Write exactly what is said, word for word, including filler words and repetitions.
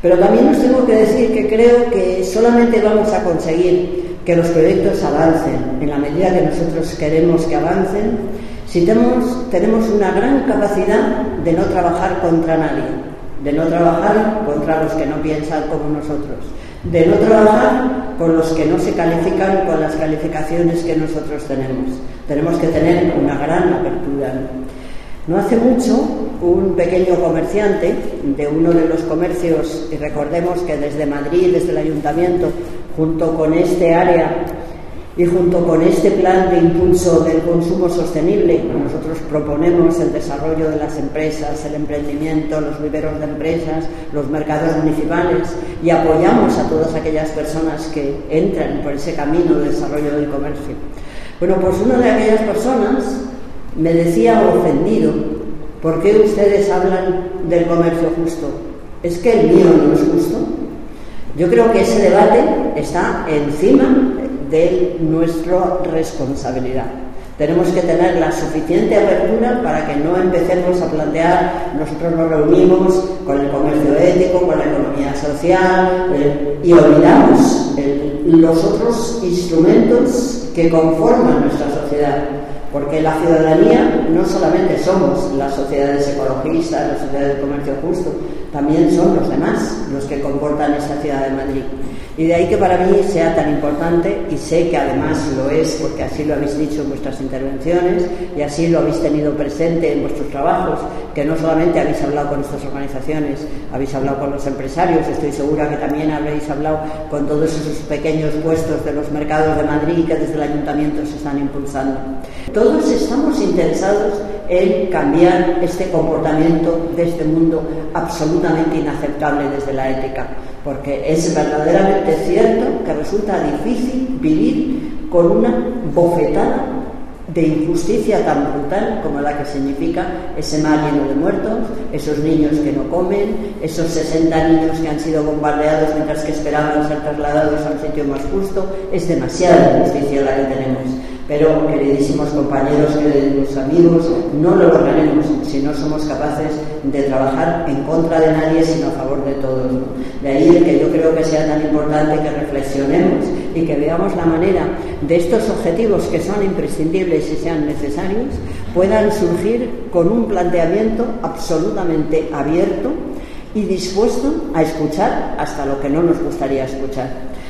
Pero también os tengo que decir que creo que solamente vamos a conseguir que los proyectos avancen en la medida que nosotros queremos que avancen si tenemos, tenemos una gran capacidad de no trabajar contra nadie, de no trabajar contra los que no piensan como nosotros, de no trabajar con los que no se califican con las calificaciones que nosotros tenemos. Tenemos que tener una gran apertura. No hace mucho, un pequeño comerciante de uno de los comercios, y recordemos que desde Madrid, desde el Ayuntamiento, junto con este área y junto con este plan de impulso del consumo sostenible, nosotros proponemos el desarrollo de las empresas, el emprendimiento, los viveros de empresas, los mercados municipales, y apoyamos a todas aquellas personas que entran por ese camino de desarrollo del comercio. Bueno, pues una de aquellas personas me decía ofendido: ¿por qué ustedes hablan del comercio justo? ¿Es que el mío no es justo? Yo creo que ese debate está encima de nuestra responsabilidad. Tenemos que tener la suficiente apertura para que no empecemos a plantear, nosotros nos reunimos con el comercio ético, con la economía social, eh, y olvidamos el, los otros instrumentos que conforman nuestra sociedad. Porque la ciudadanía no solamente somos las sociedades ecologistas, las sociedades de comercio justo, también son los demás los que comportan esta ciudad de Madrid. Y de ahí que para mí sea tan importante, y sé que además lo es porque así lo habéis dicho en vuestras intervenciones y así lo habéis tenido presente en vuestros trabajos, que no solamente habéis hablado con estas organizaciones, habéis hablado con los empresarios, estoy segura que también habréis hablado con todos esos pequeños puestos de los mercados de Madrid que desde el Ayuntamiento se están impulsando. Todos estamos interesados en cambiar este comportamiento de este mundo absolutamente inaceptable desde la ética, porque es verdaderamente cierto que resulta difícil vivir con una bofetada de injusticia tan brutal como la que significa ese mar lleno de muertos, esos niños que no comen, esos sesenta niños que han sido bombardeados mientras que esperaban ser trasladados a un sitio más justo. Es demasiada injusticia la que tenemos. Pero, queridísimos compañeros, queridos amigos, no lo lograremos si no somos capaces de trabajar en contra de nadie, sino a favor de todos, ¿no? De ahí el que yo creo que sea tan importante que reflexionemos y que veamos la manera de estos objetivos que son imprescindibles y sean necesarios, puedan surgir con un planteamiento absolutamente abierto y dispuesto a escuchar hasta lo que no nos gustaría escuchar.